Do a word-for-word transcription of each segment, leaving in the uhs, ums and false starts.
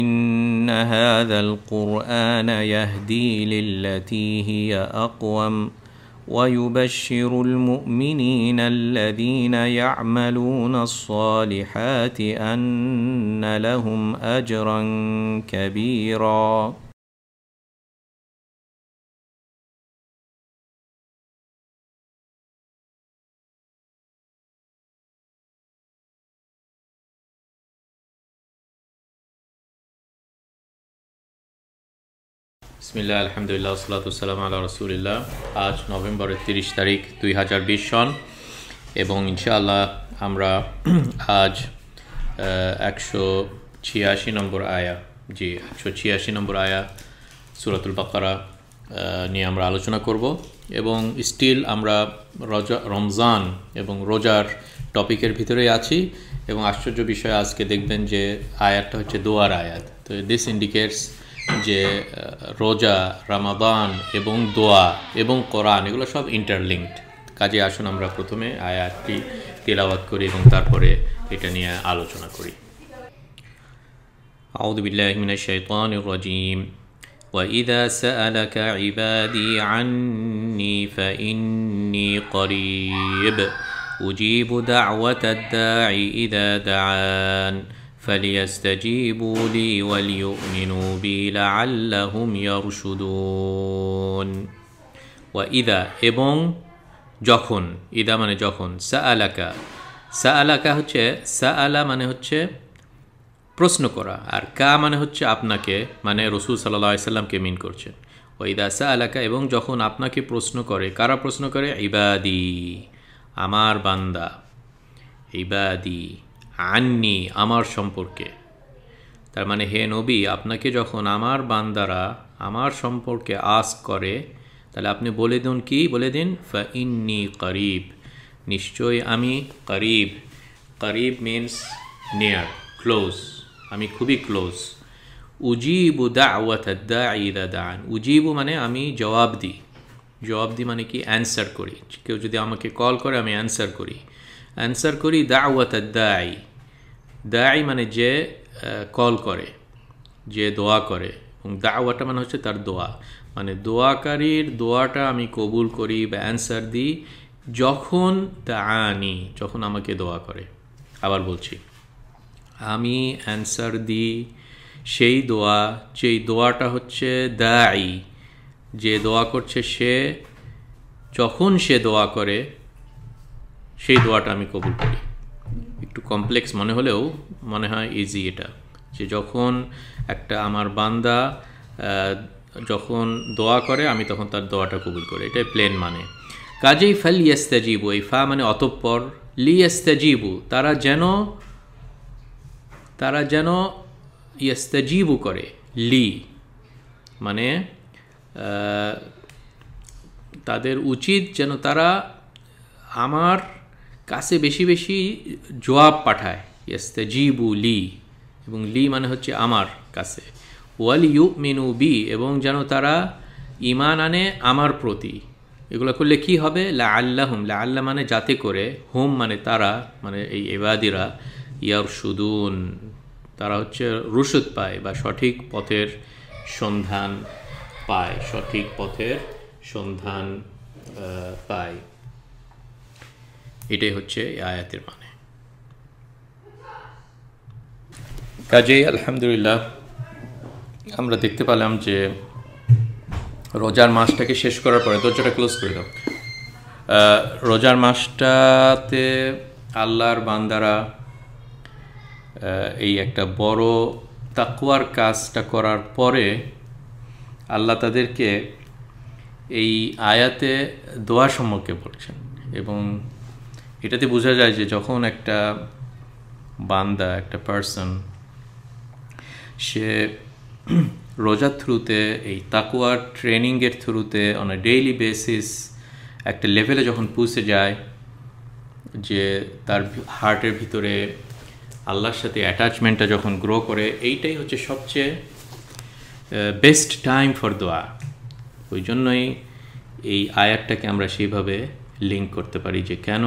إن هذا القرآن يهدي للتي هي أقوم ويبشر المؤمنين الذين يعملون الصالحات أن لهم أجرا كبيرا বিসমিল্লাহ আলহামদুলিল্লাহ ওয়াসসালাতু ওয়াসসালামু আলা রাসূলিল্লাহ। আজ নভেম্বরের তিরিশ তারিখ দুই হাজার বিশ সন এবং ইনশাআল্লাহ আমরা আজ একশো ছিয়াশি নম্বর আয়া জি একশো ছিয়াশি নম্বর আয়া সূরাতুল বাকারা নিয়ে আমরা আলোচনা করব এবং স্টিল আমরা রোজা রমজান এবং রোজার টপিকের ভিতরেই আছি এবং আশ্চর্য বিষয় আজকে দেখবেন যে আয়াতটা হচ্ছে দোয়ার আয়াত। তো দিস ইন্ডিকেটস যে রোজা, রমাদান এবং দোয়া এবং কোরআন এগুলো সব ইন্টারলিঙ্কড। কাজে আসুন আমরা প্রথমে আয়াতটি তেলাওয়াত করি এবং তারপরে এটা নিয়ে আলোচনা করি। আউযু বিল্লাহি মিনাশ শাইতানির রাজীম। وَإِذَا سَأَلَكَ عِبَادِي عَنِّي فَإِنِّي قَرِيبٌ أُجِيبُ دَعْوَةَ الدَّاعِ إِذَا دَعَانِ فَلْيَسْتَجِيبُوا لِي وَلْيُؤْمِنُوا بِي لَعَلَّهُمْ يَرْشُدُونَ وَإِذَا এবং যখন, ইদা মানে যখন, সাআলাকা সাআলাকা হচ্ছে সাআলা মানে হচ্ছে প্রশ্ন করা, আর কা মানে হচ্ছে আপনাকে, মানে রাসূল সাল্লাল্লাহু আলাইহি সাল্লামকে মিন করছে। ওয়াইদা সাআলাকা এবং যখন আপনাকে প্রশ্ন করে, কারা প্রশ্ন করে? ইবাদি আমার বান্দা, ইবাদি আন্নি আমার সম্পর্কে। তার মানে হে নবী, আপনাকে যখন আমার বান্দারা আমার সম্পর্কে আস্ক করে তাহলে আপনি বলে দিন কি? বলে দিন ফা ইন্নি করিব, নিশ্চয় আমি করিব। করিব মিনস নিয়ার, ক্লোজ, আমি খুবই ক্লোজ। উজিবু দাওয়াতাদ দাঈ ইযা দাআন, উজিবু মানে আমি জবাব দিই। জবাব দিই মানে কি? অ্যান্সার করি। কেউ যদি আমাকে কল করে আমি অ্যান্সার করি। অ্যান্সার করি দাওয়াতাদ দাঈ, দাঈ মানে যে কল করে, যে দোয়া করে, এবং দাওয়াটা মানে হচ্ছে তার দোয়া, মানে দোয়াকারীর দোয়াটা আমি কবুল করি বা অ্যান্সার দিই যখন দাআনি, যখন আমাকে দোয়া করে। আবার বলছি, আমি অ্যান্সার দিই সেই দোয়া, যেই দোয়াটা হচ্ছে দাঈ, যে দোয়া করছে সে, যখন সে দোয়া করে সেই দোয়াটা আমি কবুল করি। একটু কমপ্লেক্স মনে হলেও মনে হয় ইজি এটা, যে যখন একটা আমার বান্দা যখন দোয়া করে আমি তখন তার দোয়াটা কবুল করি, এটাই প্লেন মানে। কাজেই ফাল ইয়াস্তাজিবু, এই ফা মানে অতঃপর, লি ইয়াস্তাজিবু তারা যেন, তারা যেন ইয়াস্তাজিবু করে, লি মানে তাদের উচিত যেন তারা আমার কাছে বেশি বেশি জবাব পাঠায়। ইয়াস্তাজিবু লি, এবং লি মানে হচ্ছে আমার কাছে। ওয়াল ইউমিনু বি, এবং যেন তারা ঈমান আনে আমার প্রতি। এগুলো করলে কি হবে? লাআল্লাহুম, লাআল্লা মানে যাতে করে, হুম মানে তারা, মানে এই ইবাদিরা, ইয়ারশুদুন তারা হচ্ছে রুশুদ পায় বা সঠিক পথের সন্ধান পায়, সঠিক পথের সন্ধান পায়। এটাই হচ্ছে আয়াতের মানে। কাজেই আলহামদুলিল্লাহ আমরা দেখতে পেলাম যে রোজার মাসটাকে শেষ করার পরে, দরজাটা ক্লোজ করে দাও, রোজার মাসটাতে আল্লাহর বান্দারা এই একটা বড় তাকওয়ার কাজটা করার পরে আল্লাহ তাদেরকে এই আয়াতে দোয়া সম্পর্কে বলছেন, এবং এটাতে বোঝা যায় যে যখন একটা বান্দা, একটা পার্সন, সে রোজার থ্রুতে, এই তাকওয়ার ট্রেনিংয়ের থ্রুতে অন এ ডেইলি বেসিস একটা লেভেলে যখন পৌঁছে যায় যে তার হার্টের ভিতরে আল্লাহর সাথে অ্যাটাচমেন্টটা যখন গ্রো করে, এইটাই হচ্ছে সবচেয়ে বেস্ট টাইম ফর দোয়া। ওই জন্যই এই আয়াতটাকে আমরা সেইভাবে লিঙ্ক করতে পারি যে কেন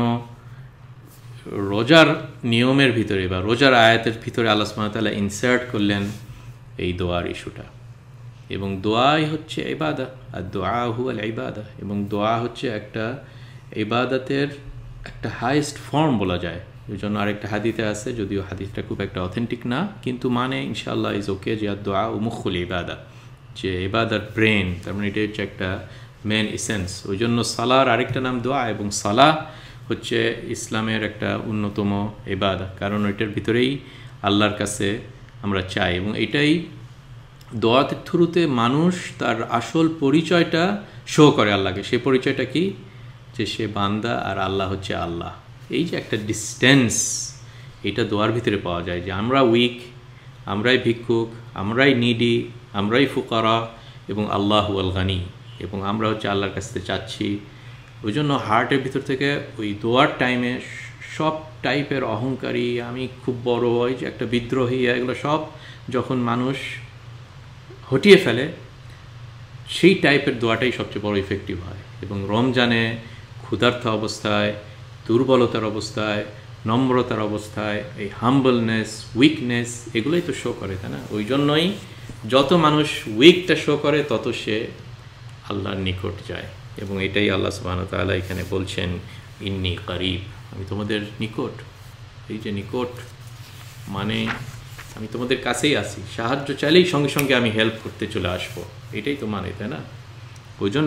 রোজার নিয়মের ভিতরে বা রোজার আয়াতের ভিতরে আল্লাহ সুবহানাহু ওয়া তাআলা ইনসার্ট করলেন এই দোয়ার ইস্যুটা। এবং দোয়াই হচ্ছে ইবাদত, আর দোয়া হুয়াল ইবাদত, এবং দোয়া হচ্ছে একটা ইবাদতের একটা হাইয়েস্ট ফর্ম বলা যায়। এই জন্য আরেকটা হাদিতে আছে, যদিও হাদিসটা খুব একটা অথেন্টিক না, কিন্তু মানে ইনশাআল্লাহ ইজ ওকে, যে আর দোয়া ও মুখুল ইবাদত, যে ইবাদত ব্রেন, তার মানে এটা হচ্ছে একটা মেন এসেন্স। ওই জন্য সালার আরেকটা নাম দোয়া, এবং সালাহ হচ্ছে ইসলামের একটা অন্যতম ইবাদত, কারণ ওইটার ভিতরেই আল্লাহর কাছে আমরা চাই। এবং এটাই দোয়াতের থ্রুতে মানুষ তার আসল পরিচয়টা শো করে আল্লাহকে। সে পরিচয়টা কি? যে সে বান্দা আর আল্লাহ হচ্ছে আল্লাহ। এই যে একটা ডিস্টেন্স, এটা দোয়ার ভিতরে পাওয়া যায়, যে আমরা উইক, আমরাই ভিক্ষুক, আমরাই নিডি, আমরাই ফুকারা, এবং আল্লাহু আল গানি, এবং আমরা হচ্ছে আল্লাহর কাছ থেকে চাচ্ছি। ওই জন্য হার্টের ভিতর থেকে ওই দোয়ার টাইমে সব টাইপের অহংকারী, আমি খুব বড়, ওই যে একটা বিদ্রোহী, এগুলো সব যখন মানুষ হটিয়ে ফেলে, সেই টাইপের দোয়াটাই সবচেয়ে বড় ইফেক্টিভ হয়। এবং রমজানে ক্ষুধার্ত অবস্থায়, দুর্বলতার অবস্থায়, নম্রতার অবস্থায়, এই হাম্বলনেস, উইকনেস, এগুলোই তো শো করে, তাই না? ওই জন্যই যত মানুষ উইকটা শো করে, তত সে আল্লাহর নিকট যায়। এবং এটাই আল্লাহ সুবহানাহু ওয়া তাআলা এখানে বলছেন, ইন্নী করিব, আমি তোমাদের নিকট। এই যে নিকট মানে আমি তোমাদের কাছেই আছি, সাহায্য চাইলেই সঙ্গে সঙ্গে আমি হেল্প করতে চলে আসবো, এটাই তো মানে, তাই না? ওই জন্য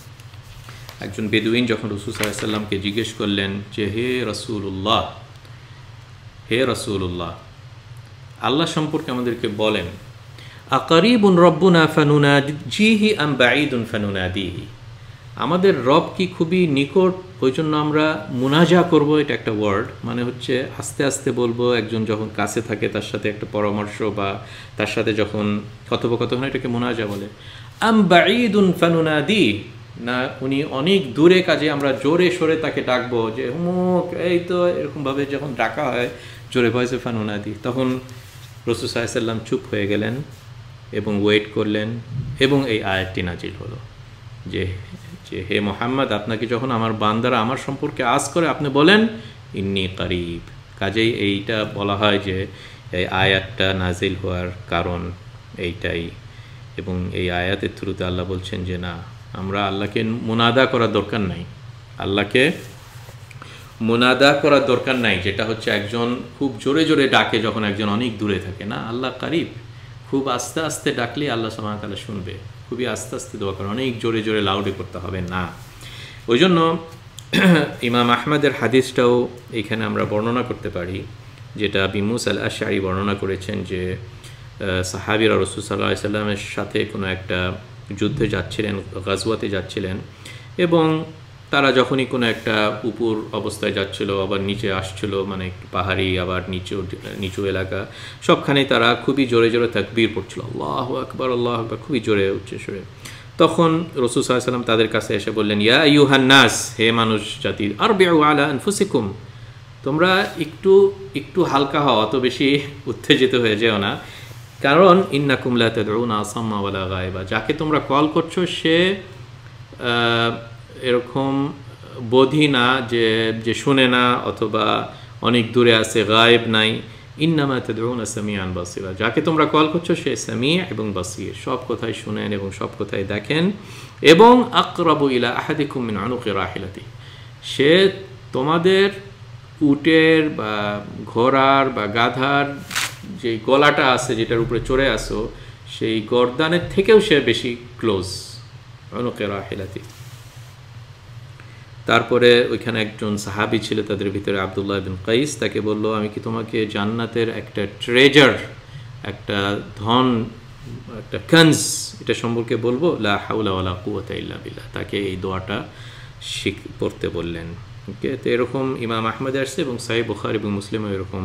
একজন বেদুইন যখন রাসূল সাল্লাল্লাহু আলাইহি ওয়াসাল্লামকে জিজ্ঞেস করলেন যে, হে রাসূলুল্লাহ, হে রাসূলুল্লাহ, আল্লাহ সম্পর্কে আমাদেরকে বলেন, আকারিবুন রব্বুনা ফানুনাজিহি আম বাঈদুন ফানুনাদিহি, আমাদের রব কি খুবই নিকট, ওই জন্য আমরা মুনাজা করব? এটা একটা ওয়ার্ড, মানে হচ্ছে আস্তে আস্তে বলবো। একজন যখন কাছে থাকে তার সাথে একটা পরামর্শ বা তার সাথে যখন কথোপকথন, এটাকে মুনাজা বলে। আম বাঈদুন ফানুনাদি, না উনি অনেক দূরে, কাজে আমরা জোরে সোরে তাকে ডাকবো, যে হুমুক, এই তো, এরকমভাবে যখন ডাকা হয় জোরে ভয়েসে ফানুনাদি, তখন রাসূল সাল্লাল্লাহু আলাইহি ওয়াসাল্লাম চুপ হয়ে গেলেন এবং ওয়েট করলেন, এবং এই আয়াতটি নাজিল হলো যে যে হে মুহাম্মদ, আপনাকে যখন আমার বান্দারা আমার সম্পর্কে আজ করে, আপনি বলেন ইন্নী করিব। কাজেই এইটা বলা হয় যে এই আয়াতটা নাজিল হওয়ার কারণ এইটাই। এবং এই আয়াতের থ্রুতে আল্লাহ বলছেন যে না, আমরা আল্লাহকে মুনাদা করার দরকার নাই, আল্লাহকে মুনাদা করার দরকার নাই, যেটা হচ্ছে একজন খুব জোরে জোরে ডাকে যখন একজন অনেক দূরে থাকে। না, আল্লাহ করিব, খুব আস্তে আস্তে ডাকলে আল্লাহ সুবহানাহু ওয়া তাআলা শুনবে। খুবই আস্তে আস্তে দোয়া করে, অনেক জোরে জোরে লাউডে করতে হবে না। ওই জন্য ইমাম আহমদের হাদিসটাও এইখানে আমরা বর্ণনা করতে পারি, যেটা আবু মুসা আল আশআরী বর্ণনা করেছেন, যে সাহাবীরা রাসূল সাল্লাল্লাহু আলাইহি সাল্লামের সাথে কোনো একটা যুদ্ধে যাচ্ছিলেন, গাজওয়াতে যাচ্ছিলেন, এবং তারা যখনই কোনো একটা উপর অবস্থায় যাচ্ছিল, আবার নিচে আসছিল, মানে একটু পাহাড়ি, আবার নিচু নিচু এলাকা, সবখানেই তারা খুবই জোরে জোরে তাকবীর পড়ছিল, আল্লাহু আকবার, আল্লাহু আকবার, খুবই জোরে উচ্চ সুরে। তখন রাসূল সাল্লাল্লাহু আলাইহি সাল্লাম তাদের কাছে এসে বললেন, ইয়া আইয়ুহান নাস, হে মানুষ জাতি, আরবিউ আলা আনফুসিকুম, তোমরা একটু একটু হালকা হও, অত বেশি উত্তেজিত হয়ে যেও না, কারণ ইন্নাকুম লা তাদউনা আসাম্মা ওয়ালা গায়বা, যাকে তোমরা কল করছো সে এরকম বোধি না যে যে শুনে না, অথবা অনেক দূরে আছে, গায়েব নাই। ইন্নামা তাদউনা সামিআন বাসীরা, যাকে তোমরা কল করছো সে সামি' এবং বাসীর, সব কথাই শুনেন এবং সব কথাই দেখেন। এবং আকরাবু ইলা আহাদিকুম মিন উনুকি রাহিলাতি, সে তোমাদের উটের বা ঘোড়ার বা গাধার যে গলাটা আছে, যেটার উপরে চড়ে আসো, সেই গর্দানের থেকেও সে বেশি ক্লোজ, উনুকি রাহিলাতি। তারপরে ওইখানে একজন সাহাবী ছিল তাদের ভিতরে, আব্দুল্লাহ বিন কাইস, তাকে বলল, আমি কি তোমাকে জান্নাতের একটা ট্রেজার, একটা ধন, একটা কানজ, এটা সম্পর্কে বলবো? লা হাওলা ওয়ালা কুওয়াতা ইল্লা বিল্লাহ, তাকে এই দোয়াটা শিখ পড়তে বললেন। ওকে, তো এরকম ইমাম আহমদ আসছে, এবং সহিহ বুখারী এবং মুসলিমও এরকম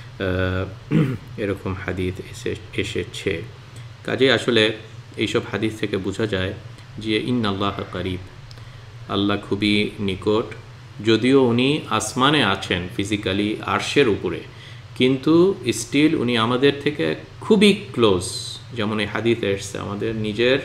এরকম হাদিস এসে এসেছে। কাজে আসলে এইসব হাদিস থেকে বোঝা যায় যে ইন্নাল্লাহা করিব, আল্লাহ খুবই নিকট। যদিও উনি আসমানে আছেন ফিজিক্যালি, আরশের উপরে, কিন্তু স্টিল উনি আমাদের থেকে খুবই ক্লোজ। যেমন এই হাদিসে এসছে, আমাদের নিজের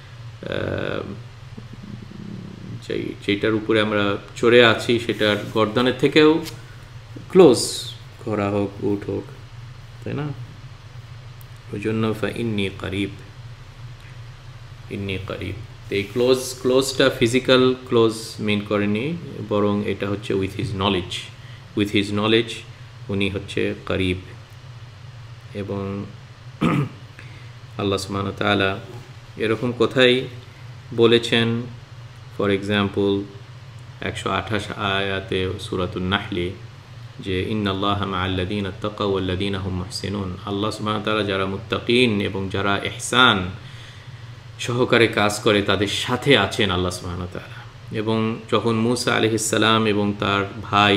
যেই যেটার উপরে আমরা চড়ে আছি সেটার গর্দানের থেকেও ক্লোজ, ঘোড়া হোক, উট হোক, তাই না? ওই জন্য ফা ইন্নি করিব, ইন্নি করিব। তো এই ক্লোজ ক্লোজটা ফিজিক্যাল ক্লোজ মিন করেনি, বরং এটা হচ্ছে with his knowledge, with his knowledge উনি হচ্ছে করিব। এবং আল্লাহ সুবহানাহু ওয়া তাআলা এরকম কোথায় বলেছেন, ফর এক্সাম্পল একশো আঠাশ আয়াতে সূরাতুন নাহলে, যে ইন্নাল্লাহা মাআল্লাযীনা তাকাউ ওয়াল্লাযীনা হুম মুহসিনুন, আল্লাহ সুবহানাহু ওয়া তাআলা যারা মুত্তাকিন এবং যারা ইহসান সহকারে কাজ করে তাদের সাথে আছেন আল্লাহ সুবহানাহু ওয়া তাআলা। এবং যখন মূসা আলাইহিস সালাম এবং তার ভাই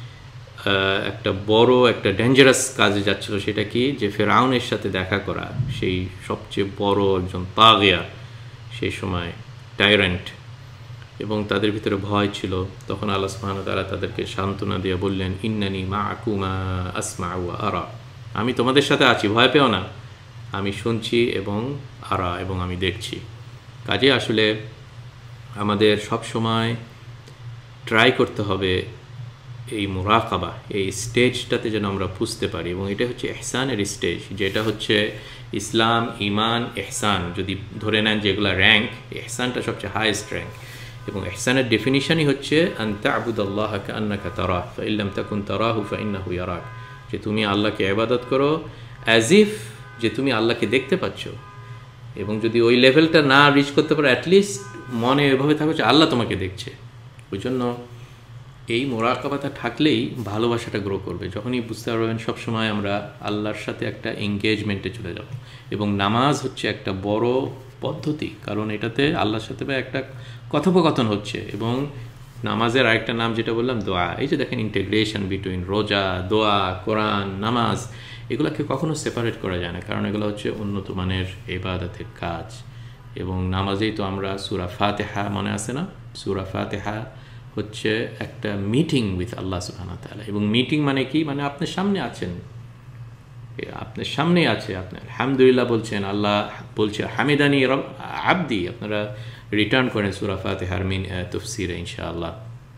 একটা বড় একটা ডেঞ্জারাস কাজে যাচ্ছিল, সেটা কি, যে ফেরাউনের সাথে দেখা করা, সেই সবচেয়ে বড় একজন তাগিয়া সেই সময়, টাইরেন্ট, এবং তাদের ভিতরে ভয় ছিল, তখন আল্লাহ সুবহানাহু ওয়া তাআলা তাদেরকে সান্ত্বনা দিয়ে বললেন, ইন্নানি মাআকুমা আসমাউ ওয়া আরা, আমি তোমাদের সাথে আছি, ভয় পেও না, আমি শুনছি এবং আরা, এবং আমি দেখছি। কাজে আসলে আমাদের সব সময় ট্রাই করতে হবে এই মুরাকাবা, এই স্টেজটাতে যেন আমরা বুঝতে পারি। এবং এটা হচ্ছে ইহসানের স্টেজ, যেটা হচ্ছে ইসলাম, ইমান, ইহসান যদি ধরে নেন যেগুলো র্যাঙ্ক, ইহসানটা সবচেয়ে হাইয়েস্ট র্যাঙ্ক। এবং ইহসানের ডেফিনিশনই হচ্ছে আন তা'বুদাল্লাহা কাআন্নাকা তারাহু ফাইন লাম তাকুন তারাহু ফাইন্নাহু ইয়ারাক, যে তুমি আল্লাহকে ইবাদত করো অ্যাজ ইফ যে তুমি আল্লাহকে দেখতে পাচ্ছ। এবং যদি ওই লেভেলটা না রিচ করতে পারো, অ্যাটলিস্ট মনে এভাবে থাকো যে আল্লাহ তোমাকে দেখছে। ওই জন্য এই মুরাকাবাটা থাকলেই ভালোবাসাটা গ্রো করবে। যখনই বুঝতে পারবেন সবসময় আমরা আল্লাহর সাথে একটা এঙ্গেজমেন্টে চলে যাব। এবং নামাজ হচ্ছে একটা বড় পদ্ধতি, কারণ এটাতে আল্লাহর সাথে একটা কথোপকথন হচ্ছে। এবং নামাজের আরেকটা নাম যেটা বললাম, দোয়া। এই যে দেখেন ইন্টিগ্রেশন বিটুইন রোজা, দোয়া, কোরআন, নামাজ, এগুলোকে কখনো সেপারেট করা যায় না, কারণ এগুলো হচ্ছে উন্নত মানের ইবাদতের কাজ। এবং নামাজেই তো আমরা সূরা ফাতিহা, মনে আছে না, সূরা ফাতিহা হচ্ছে একটা মিটিং উইথ আল্লাহ সুবহানাহু ওয়া তাআলা। এবং মিটিং মানে কি, মানে আপনার সামনে আছেন, আপনার সামনেই আছে, আপনি আলহামদুলিল্লাহ বলছেন, আল্লাহ বলছে হামিদানি রব আবদি। আপনারা রিটার্ন করেন সূরা ফাতিহার মিন তাফসীরে ইনশাআল্লাহ।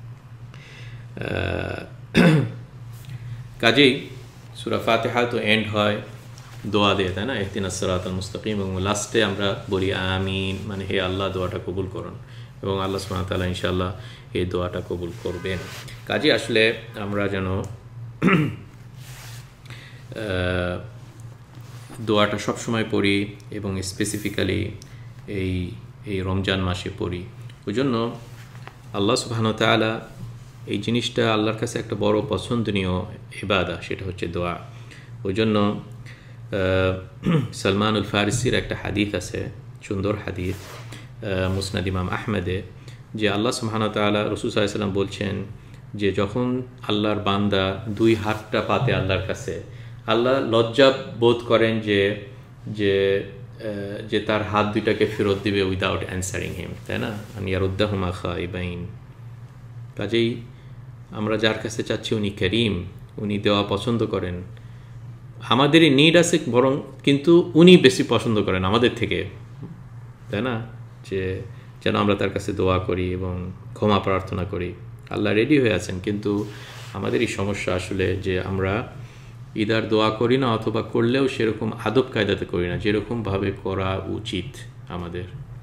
কাজেই সূরা ফাতিহা তো এন্ড হয় দোয়া দিয়ে, তাই না, ইহদিনাস সিরাতাল মুস্তাকিম, এবং লাস্টে আমরা বলি আমিন, মানে হে আল্লাহ দোয়াটা কবুল করুন। এবং আল্লাহ সুবহানাহু ওয়া তাআলা ইনশাআল্লাহ এই দোয়াটা কবুল করবেন। কাজে আসলে আমরা যেন দোয়াটা সবসময় পড়ি, এবং স্পেসিফিক্যালি এই এই রমজান মাসে পড়ি। ওই জন্য আল্লাহ সুবহানাহু ওয়া তাআলা এই জিনিসটা আল্লাহর কাছে একটা বড় পছন্দনীয় ইবাদত, সেটা হচ্ছে দোয়া। ওই জন্য সালমানুল ফারিসির একটা হাদিস আছে, সুন্দর হাদিস, মুসনাদ ইমাম আহমেদে, যে আল্লাহ সুবহানাহু ওয়া তাআলা, রাসূল সাল্লাল্লাহু আলাইহি ওয়াসাল্লাম বলছেন যে যখন আল্লাহর বান্দা দুই হাতটা পাতে আল্লাহর কাছে, আল্লাহ লজ্জা বোধ করেন যে যে যে তার হাত দুইটাকে ফেরত দিবে উইদাউট অ্যান্সারিং হিম, তাই না, ইয়ারুদ্দাহুমা খাইবাইন। কাজেই আমরা যার কাছে চাচ্ছি উনি করিম, উনি দেওয়া পছন্দ করেন। আমাদেরই নিড আছে বরং, কিন্তু উনি বেশি পছন্দ করেন আমাদের থেকে, তাই না, যে যেন আমরা তার কাছে দোয়া করি এবং ক্ষমা প্রার্থনা করি। আল্লাহ রেডি হয়ে আছেন, কিন্তু আমাদেরই সমস্যা আসলে যে আমরা ইদার দোয়া করি না, অথবা করলেও সেরকম আদব কায়দাতে করি না যেরকমভাবে করা উচিত আমাদের।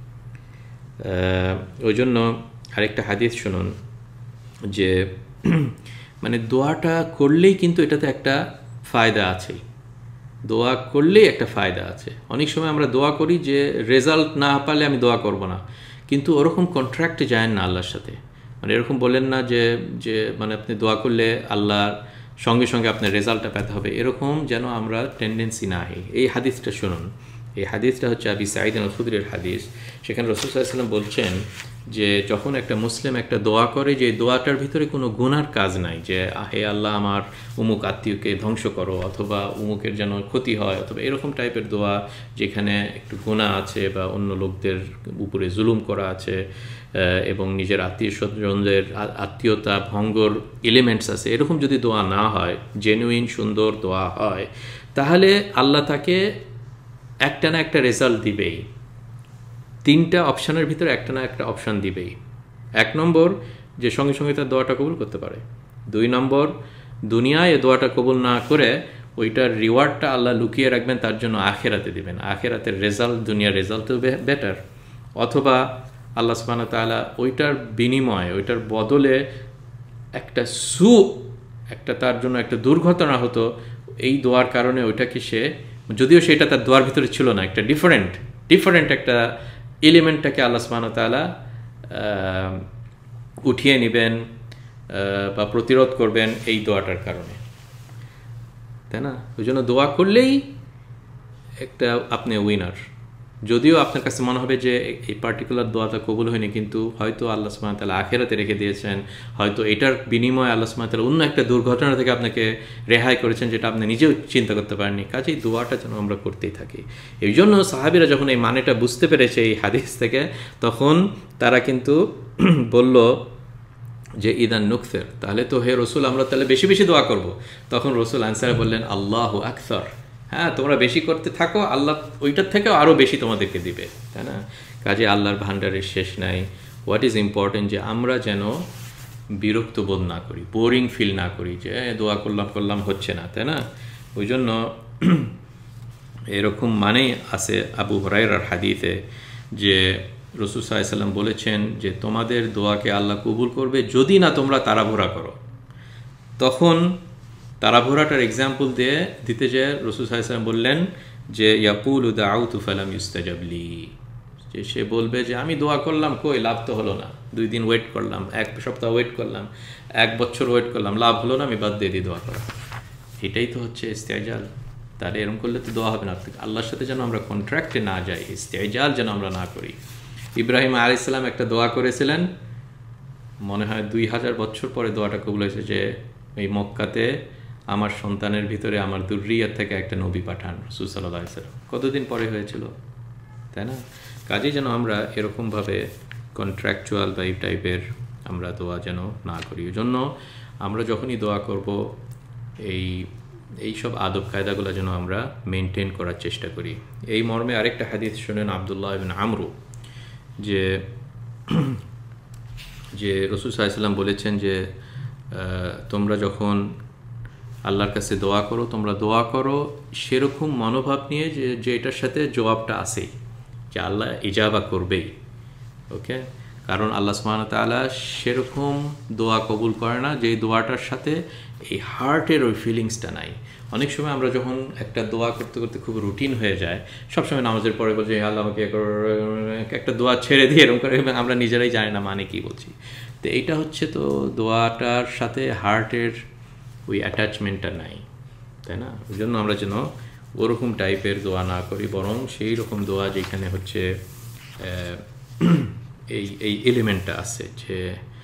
ওই জন্য আরেকটা হাদিস শুনুন, যে মানে দোয়াটা করলেই কিন্তু এটাতে একটা ফায়দা আছে, দোয়া করলেই একটা ফায়দা আছে। অনেক সময় আমরা দোয়া করি যে রেজাল্ট না পারলে আমি দোয়া করব না, কিন্তু ওরকম কন্ট্রাক্টে যায় না আল্লাহর সাথে। মানে এরকম বলেন না যে যে মানে আপনি দোয়া করলে আল্লাহর সঙ্গে সঙ্গে আপনার রেজাল্টটা পেতে হবে, এরকম যেন আমরা টেন্ডেন্সি না হয়। এই হাদিসটা শুনুন, এই হাদিসটা হচ্ছে আবি সাঈদ আল খুদরির হাদিস। সেখানে রাসূল সাল্লাল্লাহু আলাইহি ওয়াসাল্লাম বলছেন যে যখন একটা মুসলিম একটা দোয়া করে, যে দোয়াটার ভিতরে কোনো গুনার কাজ নাই, যে হে আল্লাহ আমার উমুক আত্মীয়কে ধ্বংস করো, অথবা উমুকের যেন ক্ষতি হয়, অথবা এরকম টাইপের দোয়া যেখানে একটু গুনাহ আছে বা অন্য লোকদের উপরে জুলুম করা আছে এবং নিজের আত্মীয় স্বজনদের আত্মীয়তা ভঙ্গর এলিমেন্টস আছে, এরকম যদি দোয়া না হয়, জেনুইন সুন্দর দোয়া হয়, তাহলে আল্লাহ তাকে একটা না একটা রেজাল্ট দিবেই। তিনটা অপশানের ভিতরে একটা না একটা অপশান দিবেই। এক নম্বর, যে সঙ্গে সঙ্গে তার দোয়াটা কবুল করতে পারে। দুই নম্বর, দুনিয়ায় এ দোয়াটা কবুল না করে ওইটার রিওয়ার্ডটা আল্লাহ লুকিয়ে রাখবেন, তার জন্য আখেরাতে দেবেন, আখেরাতের রেজাল্ট দুনিয়ার রেজাল্ট তো বেটার। অথবা আল্লাহ সুবহানাহু ওয়া তাআলা ওইটার বিনিময়ে, ওইটার বদলে একটা সু একটা তার জন্য একটা দুর্ঘটনা হতো, এই দোয়ার কারণে ওইটাকে সে, যদিও সেটা তার দোয়ার ভিতরে ছিল না, একটা ডিফারেন্ট ডিফারেন্ট একটা এলিমেন্টটাকে আল্লাহ সুবহানাহু ওয়া তাআলা উঠিয়ে নেবেন বা প্রতিরোধ করবেন এই দোয়াটার কারণে, তাই না? ওই জন্য দোয়া করলেই একটা আপনি উইনার। যদিও আপনার কাছে মনে হবে যে এই পার্টিকুলার দোয়াটা কবুল হয়নি, কিন্তু হয়তো আল্লাহ সুবহানাহু ওয়া তাআলা আখিরাতে রেখে দিয়েছেন, হয়তো এটার বিনিময়ে আল্লাহ সুবহানাহু ওয়া তাআলা অন্য একটা দুর্ঘটনা থেকে আপনাকে রেহাই করেছেন, যেটা আপনি নিজেও চিন্তা করতে পারেননি। কাজেই দোয়াটা যেন আমরা করতেই থাকি। এই জন্য সাহাবীরা যখন এই মানেটা বুঝতে পেরেছে এই হাদিস থেকে, তখন তারা কিন্তু বলল যে ইদান নুকসির, তাহলে তো হে রসুল আমরা তাহলে বেশি বেশি দোয়া করব। তখন রসুল আনসারে বললেন আল্লাহু আকসার, হ্যাঁ তোমরা বেশি করতে থাকো, আল্লাহ ওইটার থেকেও আরও বেশি তোমাদেরকে দিবে, তাই না? কাজে আল্লাহর ভান্ডারের শেষ নাই। হোয়াট ইজ ইম্পর্টেন্ট যে আমরা যেন বিরক্ত বোধ না করি, বোরিং ফিল না করি যে দোয়া করলাম করলাম হচ্ছে না, তাই না? ওই জন্য এরকম মানেই আছে আবু হুরায়রার হাদিসে যে রাসূল সাল্লাল্লাহু আলাইহি ওয়াসাল্লাম বলেছেন যে তোমাদের দোয়াকে আল্লাহ কবুল করবে যদি না তোমরা তাড়াহুড়া করো। তখন তাড়াহুড়াটার এক্সাম্পল দিয়ে দিতে যে রাসূল সাল্লাল্লাহু আলাইহি ওয়াসাল্লাম বললেন যে ইয়াকুলু দাউতু ফালাম ইউস্তাজাব লি, যে সে বলবে যে আমি দোয়া করলাম কই লাভ তো হলো না, দুই দিন ওয়েট করলাম, এক সপ্তাহ ওয়েট করলাম, এক বছর ওয়েট করলাম, লাভ হলো না, আমি বাদ দিয়ে দিই দোয়া করা। এটাই তো হচ্ছে ইস্তেজাল। তাহলে এরকম করলে তো দোয়া হবে না। আল্লাহর সাথে যেন আমরা কন্ট্রাক্টে না যাই, ইস্তেজাল যেন আমরা না করি। ইব্রাহিম আলাইহিস সালাম একটা দোয়া করেছিলেন, মনে হয় দুই হাজার বছর পরে দোয়াটা কবুল হয়েছে যে এই মক্কাতে আমার সন্তানের ভিতরে আমার দুররিয়াত থেকে একটা নবী পাঠান, রাসূল সাল্লাল্লাহু আলাইহি ওয়াসাল্লাম। কতদিন পরে হয়েছিল, তাই না? কাজেই যেন আমরা এরকমভাবে কন্ট্রাকচুয়াল বা এই টাইপের আমরা দোয়া যেন না করি। ওই জন্য আমরা যখনই দোয়া করব এই এইসব আদব কায়দাগুলো যেন আমরা মেনটেন করার চেষ্টা করি। এই মর্মে আরেকটা হাদিস শুনেন আব্দুল্লাহ ইবনে আমরু, যে যে রাসূল সাল্লাল্লাহু আলাইহি ওয়াসাল্লাম বলেছেন যে তোমরা যখন আল্লাহর কাছে দোয়া করো, তোমরা দোয়া করো সেরকম মনোভাব নিয়ে যে যে এটার সাথে জবাবটা আসেই, যে আল্লাহ ইজাবা করবেই। ওকে, কারণ আল্লাহ সুবহানাহু ওয়া তাআলা সেরকম দোয়া কবুল করে না যে দোয়াটার সাথে এই হার্টের ওই ফিলিংসটা নাই। অনেক সময় আমরা যখন একটা দোয়া করতে করতে খুব রুটিন হয়ে যায়, সবসময় নামাজের পরে বলছি আল্লাহ আমাকে একটা দোয়া ছেড়ে দিয়ে এরকম করে, এবং আমরা নিজেরাই জানি না মানে কি বলছি। তো এইটা হচ্ছে তো দোয়াটার সাথে হার্টের ওই অ্যাটাচমেন্টটা নাই, তাই না? ওই জন্য আমরা যেন ওরকম টাইপের দোয়া না করি, বরং সেই রকম দোয়া যেখানে হচ্ছে এই এই এলিমেন্টটা আছে যে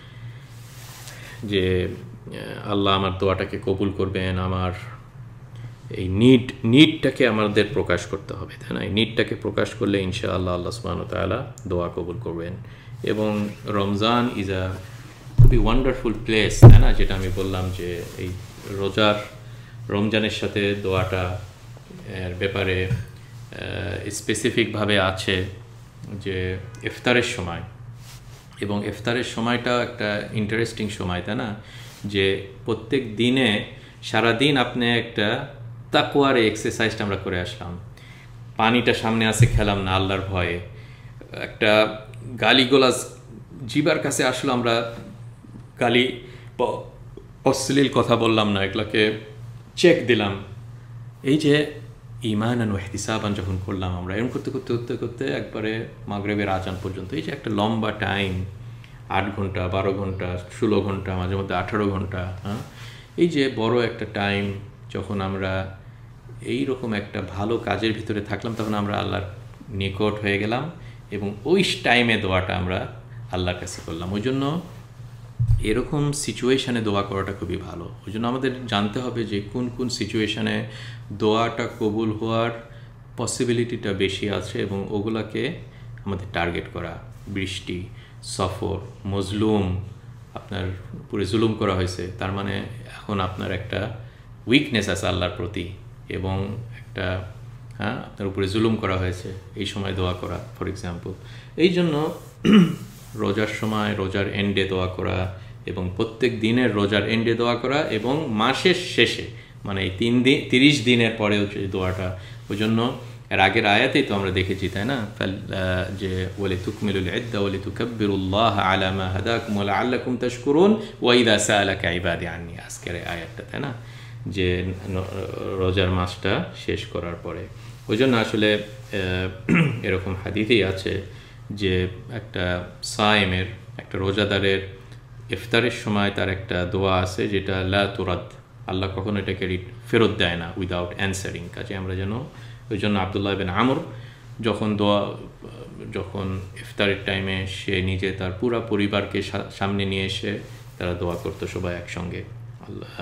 যে আল্লাহ আমার দোয়াটাকে কবুল করবেন, আমার এই নিড নিডটাকে আমাদের প্রকাশ করতে হবে, তাই না? এই নিডটাকে প্রকাশ করলে ইনশাআল্লাহ আল্লাহ সুবহানাহু ওয়া তাআলা দোয়া কবুল করবেন। এবং রমজান ইজ আ খুবই ওয়ান্ডারফুল প্লেস, তাই না? যেটা আমি বললাম যে এই রোজার রমজানের সাথে দোয়াটা এর ব্যাপারে স্পেসিফিকভাবে আছে যে ইফতারের সময়, এবং ইফতারের সময়টা একটা ইন্টারেস্টিং সময়, তাই না? যে প্রত্যেক দিনে সারাদিন আপনি একটা তাকওয়ার এক্সারসাইজটা আমরা করে আসলাম, পানিটা সামনে আসে খেলাম না আল্লাহর ভয়ে, একটা গালিগোলাজ জিবার কাছে আসলো, আমরা গালি অশ্লীল কথা বললাম না, এগুলোকে চেক দিলাম। এই যে ঈমানান ওয়া ইহতিসাবান যখন করলাম আমরা, এরকম করতে করতে করতে করতে একবারে মাগরিবের আজান পর্যন্ত, এই যে একটা লম্বা টাইম, আট ঘন্টা বারো ঘন্টা ষোলো ঘন্টা মাঝে মধ্যে আঠারো ঘন্টা, হ্যাঁ, এই যে বড় একটা টাইম যখন আমরা এই রকম একটা ভালো কাজের ভিতরে থাকলাম, তখন আমরা আল্লাহর নিকট হয়ে গেলাম, এবং ওই টাইমে দোয়াটা আমরা আল্লাহর কাছে করলাম। ওই জন্য এরকম সিচুয়েশানে দোয়া করাটা খুবই ভালো। ওই জন্য আমাদের জানতে হবে যে কোন কোন সিচুয়েশানে দোয়াটা কবুল হওয়ার পসিবিলিটিটা বেশি আছে, এবং ওগুলাকে আমাদের টার্গেট করা। বৃষ্টি, সফর, মজলুম, আপনার পুরো জুলুম করা হয়েছে, তার মানে এখন আপনার একটা উইকনেস আছে আল্লাহর প্রতি, এবং একটা হ্যাঁ আপনার উপরে জুলুম করা হয়েছে, এই সময় দোয়া করা ফর এক্সাম্পল। এই জন্য রোজার সময় রোজার এন্ডে দোয়া করা, এবং প্রত্যেক দিনের রোজার এন্ডে দোয়া করা, এবং মাসের শেষে মানে এই তিন দিন তিরিশ দিনের পরেও যে দোয়াটা, ওই জন্য এর আগের আয়াতেই তো আমরা দেখেছি, তাই না, যে ওয়ালি তুকমিলুল ইদ্দা ওয়ালি তুকাব্বিরুল্লাহ আলা মা হাদাকুম ওয়া লাআল্লাকুম তাশকুরুন ওয়া ইযা সাআলাকা ইবাদি আন্নী, আজকের আয়াতটা, তাই না, যে রোজার মাসটা শেষ করার পরে। ওই জন্য আসলে এরকম হাদিসেই আছে যে একটা সায়েমের, একটা রোজাদারের ইফতারের সময় তার একটা দোয়া আছে যেটা লা তুরাদ, আল্লাহ কখনো এটাকে ফেরত দেয় না উইদাউট অ্যান্সারিং। কাজে আমরা যেন, ওই জন্য আবদুল্লাহ বিন আমর যখন দোয়া, যখন ইফতারের টাইমে সে নিজে তার পুরা পরিবারকে সামনে নিয়ে এসে তারা দোয়া করতো সবাই একসঙ্গে আল্লাহ।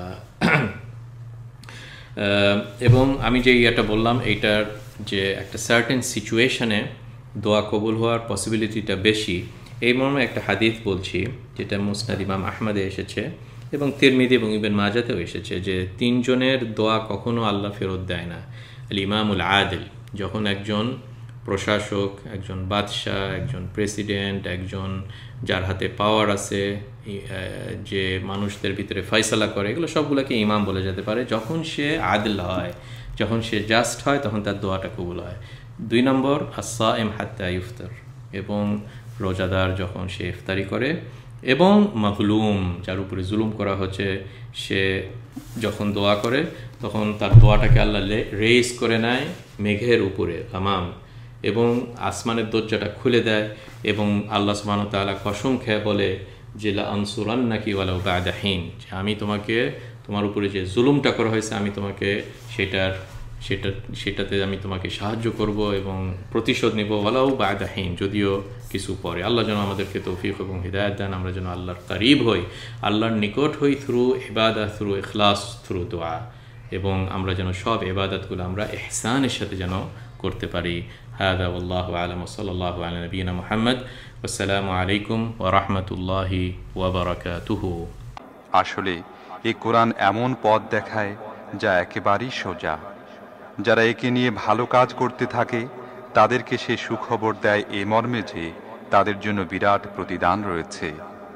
এবং আমি যে ইয়েটা বললাম, এইটার যে একটা সার্টেন সিচুয়েশনে দোয়া কবুল হওয়ার পসিবিলিটিটা বেশি, এই মর্মে একটা হাদিস বলছি যেটা মুসনাদ ইমাম আহমদে এসেছে এবং তিরমিজি এবং ইবনে মাজাতেও এসেছে, যে তিনজনের দোয়া কখনো আল্লাহ ফেরত দেয় না। আল ইমামুল আদিল, যখন একজন প্রশাসক, একজন বাদশাহ, একজন প্রেসিডেন্ট, একজন যার হাতে পাওয়ার আছে, যে মানুষদের ভিতরে ফয়সালা করে, এগুলো সবগুলোকে ইমাম বলে যেতে পারে। যখন সে আদিল হয়, যখন সে জাস্ট হয়, তখন তার দোয়াটা কবুল হয়। দুই নম্বর আস-সাইম হাত্তা ইফতার, এবং রোজাদার যখন সে ইফতারি করে, এবং মাজলুম, যার উপরে জুলুম করা হচ্ছে, সে যখন দোয়া করে তখন তার দোয়াটাকে আল্লাহ রেইজ করে নেয় মেঘের উপরে আমাম, এবং আসমানের দরজাটা খুলে দেয়, এবং আল্লাহ সুবহানাহু ওয়া তাআলা কসম খেয়ে বলে যে লা আনসুরান্নাকি ওয়ালাউ বা'দা হিন, যে আমি তোমাকে, তোমার উপরে যে জুলুমটা করা হয়েছে, আমি তোমাকে সেটার সেটা সেটাতে আমি তোমাকে সাহায্য করব এবং প্রতিশোধ নেব, ওয়ালাউ বা'দা হিন, যদিও কিছু পরে। আল্লাহ যেন আমাদেরকে তৌফিক এবং হিদায়াত দেন, আমরা যেন আল্লাহর করিব হই, আল্লাহর নিকট হই থ্রু ইবাদত, থ্রু ইখলাস, থ্রু দোয়া, এবং আমরা যেন সব ইবাদতগুলো আমরা ইহসানের সাথে যেন করতে পারি। হাদা ওয়াল্লাহু আ'লাম ওয়া সাল্লাল্লাহু আলা নবিয়িনা মুহাম্মদ, আসসালামু আলাইকুম ওয়া রাহমাতুল্লাহি ওয়া বারাকাতুহু। আসলে এই কোরআন এমন পথ দেখায় যা একেবারেই সোজা। যারা একে নিয়ে ভালো কাজ করতে থাকে তাদেরকে সে সুখবর দেয় এ মর্মে যে তাদের জন্য বিরাট প্রতিদান রয়েছে।